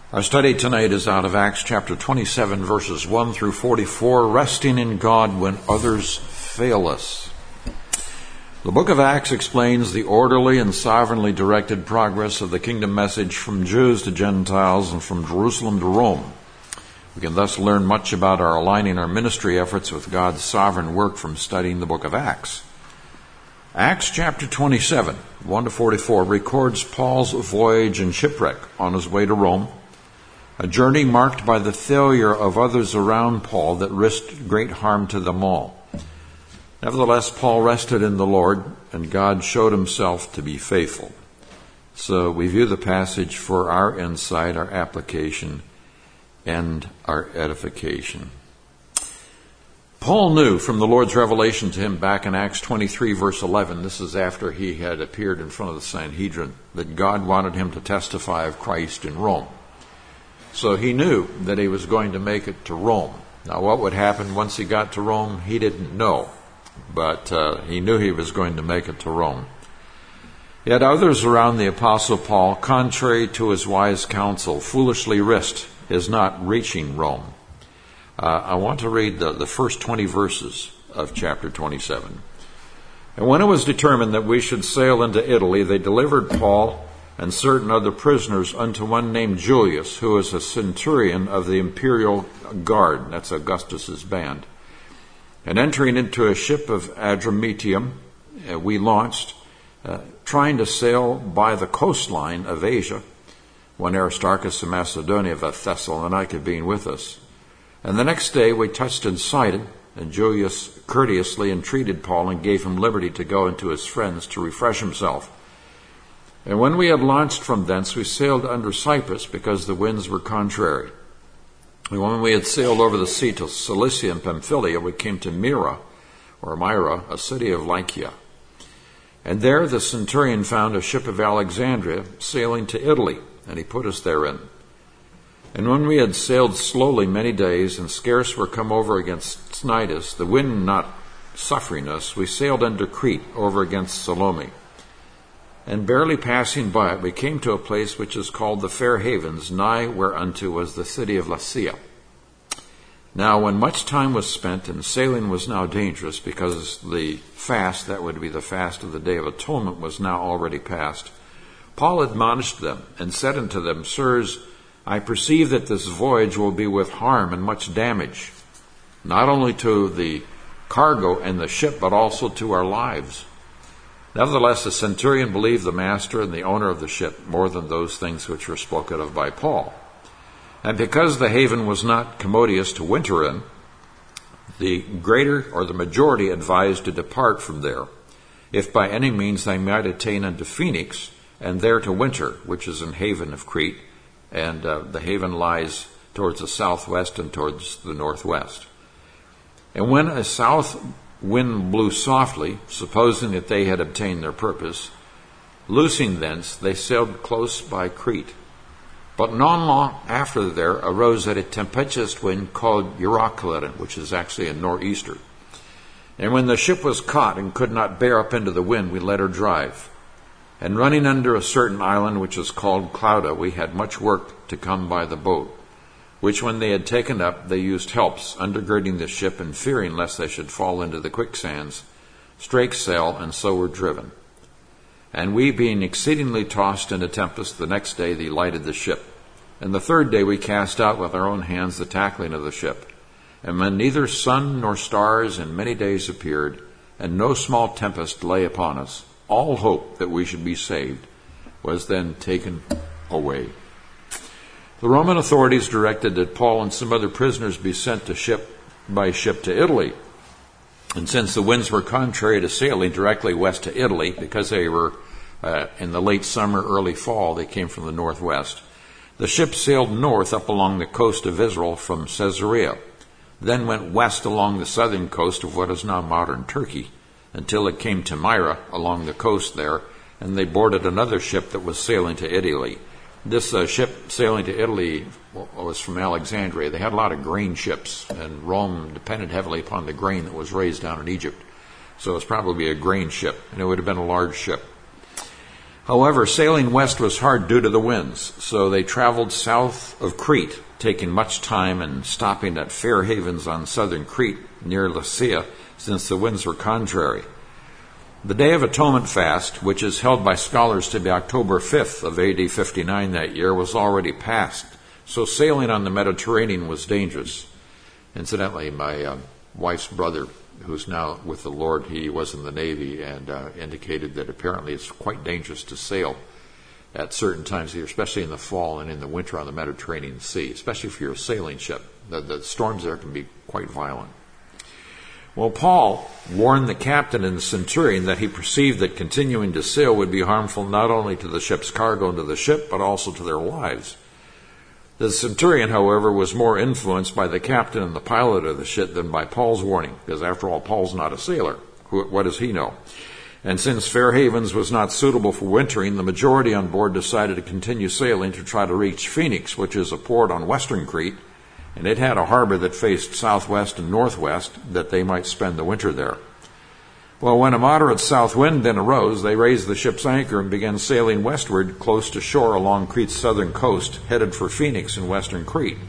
Our study tonight is out of Acts chapter 27, verses 1 through 44, resting in God when others fail us. The book of Acts explains the orderly and sovereignly directed progress of the kingdom message from Jews to Gentiles and from Jerusalem to Rome. We can thus learn much about our aligning our ministry efforts with God's sovereign work from studying the book of Acts. Acts chapter 27, 1 to 44, records Paul's voyage and shipwreck on his way to Rome, a journey marked by the failure of others around Paul that risked great harm to them all. Nevertheless, Paul rested in the Lord, and God showed himself to be faithful. So we view the passage for our insight, our application, and our edification. Paul knew from the Lord's revelation to him back in Acts 23, verse 11, this is after he had appeared in front of the Sanhedrin, that God wanted him to testify of Christ in Rome. So he knew that he was going to make it to Rome. Now, what would happen once he got to Rome, he didn't know. But he knew he was going to make it to Rome. Yet others around the Apostle Paul, contrary to his wise counsel, foolishly risked his not reaching Rome. I want to read the first 20 verses of chapter 27. And when it was determined that we should sail into Italy, they delivered Paul and certain other prisoners unto one named Julius, who was a centurion of the imperial guard. That's Augustus's band. And entering into a ship of Adramyttium, we launched, trying to sail by the coastline of Asia, when Aristarchus of Macedonia of Thessalonica being with us. And the next day we touched in Sidon, and Julius courteously entreated Paul and gave him liberty to go into his friends to refresh himself. And when we had launched from thence, we sailed under Cyprus, because the winds were contrary. And when we had sailed over the sea to Cilicia and Pamphylia, we came to Myra, a city of Lycia. And there the centurion found a ship of Alexandria sailing to Italy, and he put us therein. And when we had sailed slowly many days, and scarce were come over against Cnidus, the wind not suffering us, we sailed under Crete over against Salome. And barely passing by it, we came to a place which is called the Fair Havens, nigh whereunto was the city of Lasea. Now, when much time was spent, and sailing was now dangerous, because the fast, that would be the fast of the Day of Atonement, was now already past, Paul admonished them, and said unto them, Sirs, I perceive that this voyage will be with harm and much damage, not only to the cargo and the ship, but also to our lives. Nevertheless, the centurion believed the master and the owner of the ship more than those things which were spoken of by Paul. And because the haven was not commodious to winter in, the greater or the majority advised to depart from there, if by any means they might attain unto Phoenix, and there to winter, which is an haven of Crete, and the haven lies towards the southwest and towards the northwest. And when a south wind blew softly, supposing that they had obtained their purpose, loosing thence, they sailed close by Crete. But not long after there arose a tempestuous wind called Euroclydon, which is actually a nor'easter. And when the ship was caught and could not bear up into the wind, we let her drive. And running under a certain island which is called Clauda, we had much work to come by the boat, which when they had taken up, they used helps, undergirding the ship, and fearing lest they should fall into the quicksands, strake sail, and so were driven. And we, being exceedingly tossed in a tempest, the next day they lighted the ship. And the third day we cast out with our own hands the tackling of the ship. And when neither sun nor stars in many days appeared, and no small tempest lay upon us, all hope that we should be saved was then taken away. The Roman authorities directed that Paul and some other prisoners be sent by ship to Italy. And since the winds were contrary to sailing directly west to Italy, because they were in the late summer, early fall, they came from the northwest, the ship sailed north up along the coast of Israel from Caesarea, then went west along the southern coast of what is now modern Turkey, until it came to Myra along the coast there, and they boarded another ship that was sailing to Italy. This ship sailing to Italy was from Alexandria. They had a lot of grain ships, and Rome depended heavily upon the grain that was raised down in Egypt. So it was probably a grain ship, and it would have been a large ship. However, sailing west was hard due to the winds, so they traveled south of Crete, taking much time and stopping at fair havens on southern Crete near Lasea, since the winds were contrary. The Day of Atonement fast, which is held by scholars to be October 5th of AD 59 that year, was already past, so sailing on the Mediterranean was dangerous. Incidentally, my wife's brother, who's now with the Lord, he was in the Navy and indicated that apparently it's quite dangerous to sail at certain times here, especially in the fall and in the winter on the Mediterranean Sea, especially if you're a sailing ship. The storms there can be quite violent. Well, Paul warned the captain and the centurion that he perceived that continuing to sail would be harmful not only to the ship's cargo and to the ship, but also to their lives. The centurion, however, was more influenced by the captain and the pilot of the ship than by Paul's warning, because after all, Paul's not a sailor. What does he know? And since Fair Havens was not suitable for wintering, the majority on board decided to continue sailing to try to reach Phoenix, which is a port on western Crete, and it had a harbor that faced southwest and northwest that they might spend the winter there. Well, when a moderate south wind then arose, they raised the ship's anchor and began sailing westward close to shore along Crete's southern coast, headed for Phoenix in western Crete.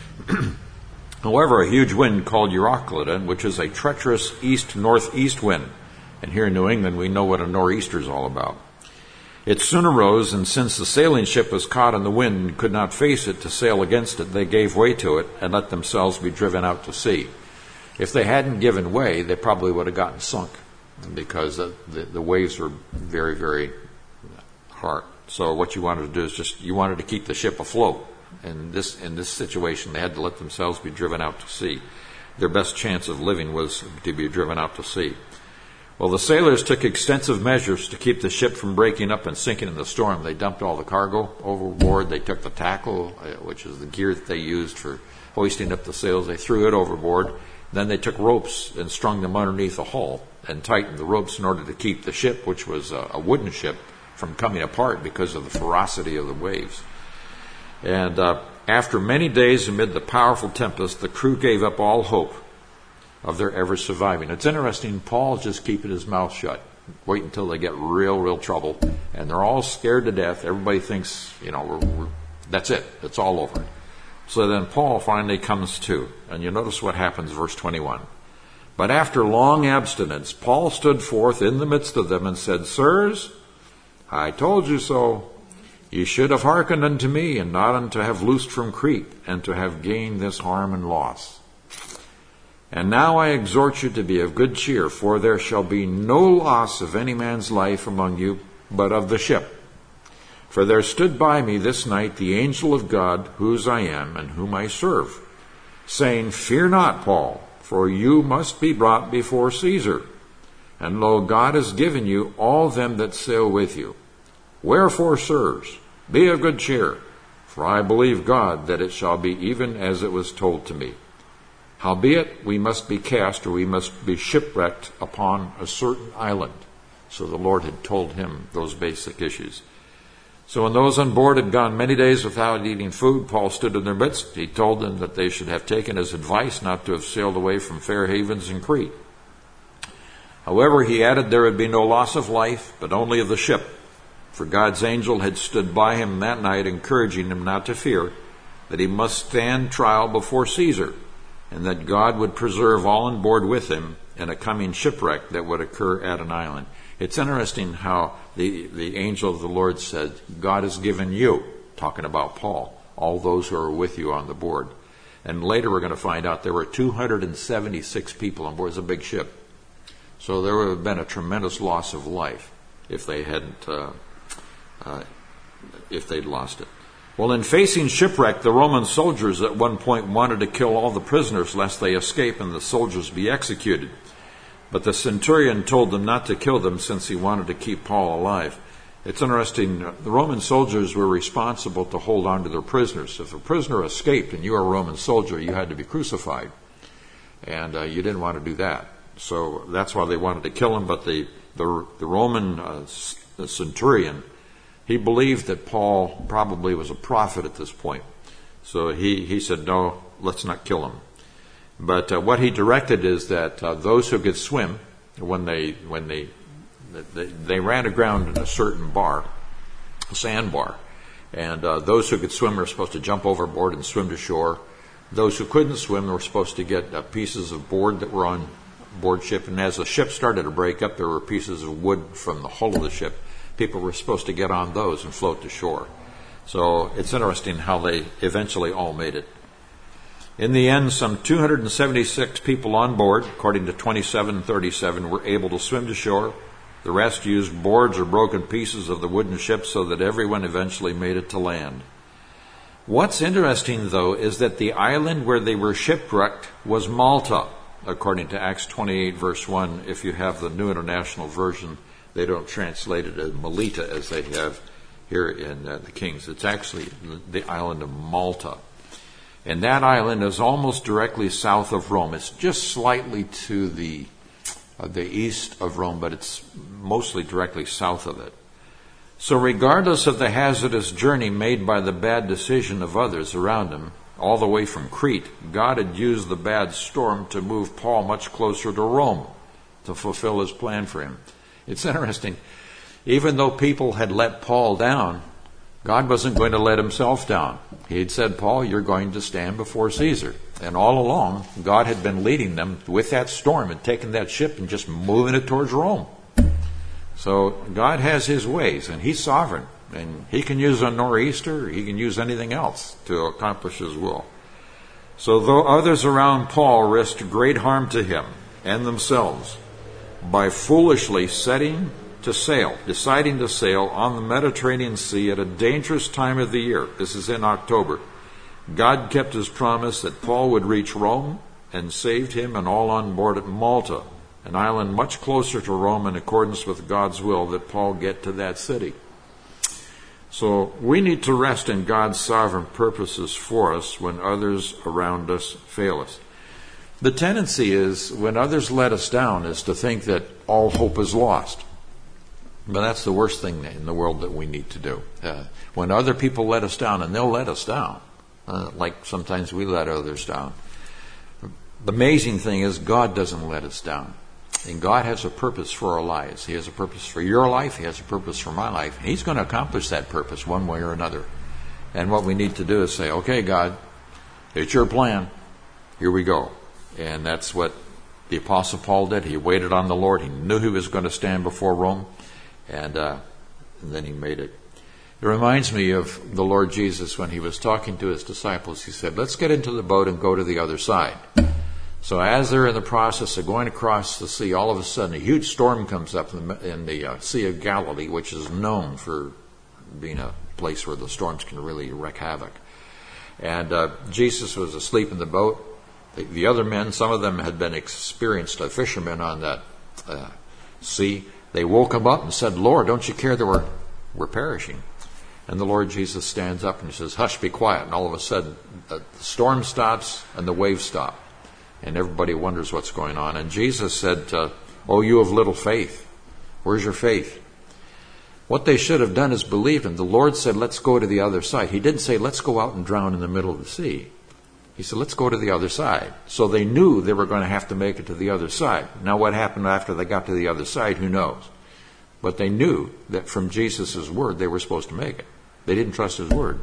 However, a huge wind called Euroclydon, which is a treacherous east-northeast wind, and here in New England we know what a nor'easter is all about. It soon arose, and since the sailing ship was caught in the wind and could not face it to sail against it, they gave way to it and let themselves be driven out to sea. If they hadn't given way, they probably would have gotten sunk, because the waves were very, very hard. So what you wanted to do is you wanted to keep the ship afloat. And in this situation, they had to let themselves be driven out to sea. Their best chance of living was to be driven out to sea. Well, the sailors took extensive measures to keep the ship from breaking up and sinking in the storm. They dumped all the cargo overboard. They took the tackle, which is the gear that they used for hoisting up the sails. They threw it overboard. Then they took ropes and strung them underneath the hull and tightened the ropes in order to keep the ship, which was a wooden ship, from coming apart because of the ferocity of the waves. And after many days amid the powerful tempest, the crew gave up all hope of their ever surviving. It's interesting, Paul's just keeping his mouth shut, wait until they get real trouble, and they're all scared to death. Everybody thinks, that's it, it's all over. So then Paul finally comes to, and you notice what happens, verse 21. But after long abstinence, Paul stood forth in the midst of them and said, Sirs, I told you so. Ye should have hearkened unto me, and not unto have loosed from Crete, and to have gained this harm and loss. And now I exhort you to be of good cheer, for there shall be no loss of any man's life among you, but of the ship. For there stood by me this night the angel of God, whose I am, and whom I serve, saying, Fear not, Paul, for you must be brought before Caesar. And lo, God has given you all them that sail with you. Wherefore, sirs, be of good cheer, for I believe God that it shall be even as it was told to me. Howbeit, we must be cast, or we must be shipwrecked upon a certain island. So the Lord had told him those basic issues. So when those on board had gone many days without eating food, Paul stood in their midst. He told them that they should have taken his advice not to have sailed away from Fair Havens and Crete. However, he added there would be no loss of life, but only of the ship. For God's angel had stood by him that night, encouraging him not to fear, that he must stand trial before Caesar, and that God would preserve all on board with him in a coming shipwreck that would occur at an island. It's interesting how the angel of the Lord said, God has given you, talking about Paul, all those who are with you on the board. And later we're going to find out there were 276 people on board. It's a big ship. So there would have been a tremendous loss of life if they hadn't, if they'd lost it. Well, in facing shipwreck, the Roman soldiers at one point wanted to kill all the prisoners lest they escape and the soldiers be executed. But the centurion told them not to kill them since he wanted to keep Paul alive. It's interesting, the Roman soldiers were responsible to hold on to their prisoners. If a prisoner escaped and you were a Roman soldier, you had to be crucified. And you didn't want to do that. So that's why they wanted to kill him. But the Roman centurion, he believed that Paul probably was a prophet at this point. So he said, no, let's not kill him. But what he directed is that those who could swim, when they ran aground in a certain bar, sandbar. And those who could swim were supposed to jump overboard and swim to shore. Those who couldn't swim were supposed to get pieces of board that were on board ship. And as the ship started to break up, there were pieces of wood from the hull of the ship. People were supposed to get on those and float to shore. So it's interesting how they eventually all made it. In the end, some 276 people on board, according to 2737, were able to swim to shore. The rest used boards or broken pieces of the wooden ship so that everyone eventually made it to land. What's interesting, though, is that the island where they were shipwrecked was Malta, according to Acts 28, verse 1. If you have the New International Version, they don't translate it as Melita as they have here in the King's. It's actually the island of Malta. And that island is almost directly south of Rome. It's just slightly to the east of Rome, but it's mostly directly south of it. So regardless of the hazardous journey made by the bad decision of others around him, all the way from Crete, God had used the bad storm to move Paul much closer to Rome to fulfill his plan for him. It's interesting. Even though people had let Paul down, God wasn't going to let himself down. He had said, Paul, you're going to stand before Caesar. And all along, God had been leading them with that storm and taking that ship and just moving it towards Rome. So God has his ways, and he's sovereign. And he can use a nor'easter, he can use anything else to accomplish his will. So though others around Paul risked great harm to him and themselves by foolishly deciding to sail on the Mediterranean Sea at a dangerous time of the year, this is in October, God kept his promise that Paul would reach Rome and saved him and all on board at Malta, an island much closer to Rome in accordance with God's will that Paul get to that city. So we need to rest in God's sovereign purposes for us when others around us fail us. The tendency is, when others let us down, is to think that all hope is lost. But that's the worst thing in the world that we need to do. When other people let us down, and they'll let us down, like sometimes we let others down. The amazing thing is God doesn't let us down. And God has a purpose for our lives. He has a purpose for your life. He has a purpose for my life. He's going to accomplish that purpose one way or another. And what we need to do is say, okay, God, it's your plan. Here we go. And that's what the Apostle Paul did. He waited on the Lord. He knew he was going to stand before Rome. And then he made it. It reminds me of the Lord Jesus when he was talking to his disciples. He said, let's get into the boat and go to the other side. So as they're in the process of going across the sea, all of a sudden a huge storm comes up in the Sea of Galilee, which is known for being a place where the storms can really wreak havoc. And Jesus was asleep in the boat. The other men, some of them had been experienced fishermen on that sea. They woke him up and said, Lord, don't you care that we're perishing? And the Lord Jesus stands up and he says, hush, be quiet. And all of a sudden the storm stops and the waves stop. And everybody wonders what's going on. And Jesus said, oh, you of little faith, where's your faith? What they should have done is believed him. The Lord said, let's go to the other side. He didn't say, let's go out and drown in the middle of the sea. He said, let's go to the other side. So they knew they were going to have to make it to the other side. Now what happened after they got to the other side, who knows? But they knew that from Jesus' word, they were supposed to make it. They didn't trust his word.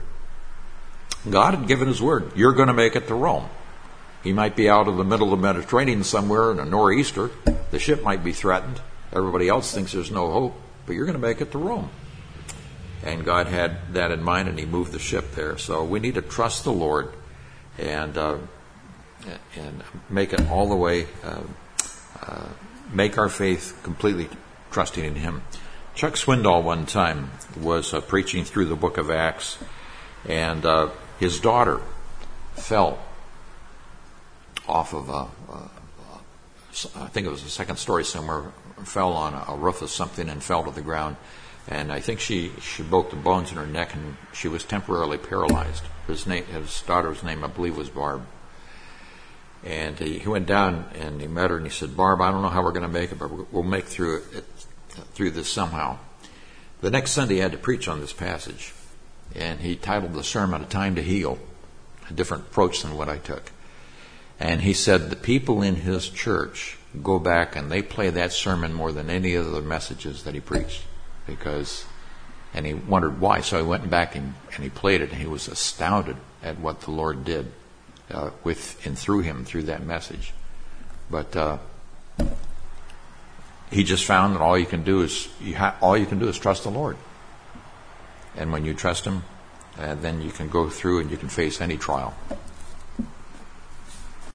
God had given his word. You're going to make it to Rome. He might be out of the middle of the Mediterranean somewhere in a nor'easter. The ship might be threatened. Everybody else thinks there's no hope. But you're going to make it to Rome. And God had that in mind, and he moved the ship there. So we need to trust the Lord and make it all the way, make our faith completely trusting in him. Chuck Swindoll one time was preaching through the book of Acts, and his daughter fell off of I think it was a second story somewhere, fell on a roof of something and fell to the ground. And I think she broke the bones in her neck, and she was temporarily paralyzed. His daughter's name, I believe, was Barb. And he went down and he met her and he said, Barb, I don't know how we're going to make it, but we'll make through this somehow. The next Sunday he had to preach on this passage, and he titled the sermon, A Time to Heal, a different approach than what I took. And he said the people in his church go back and they play that sermon more than any of the messages that he preached, because And he wondered why. So he went back and he played it, and he was astounded at what the Lord did with and through him, through that message. But he just found that all you can do is trust the Lord. And when you trust him, then you can go through and you can face any trial.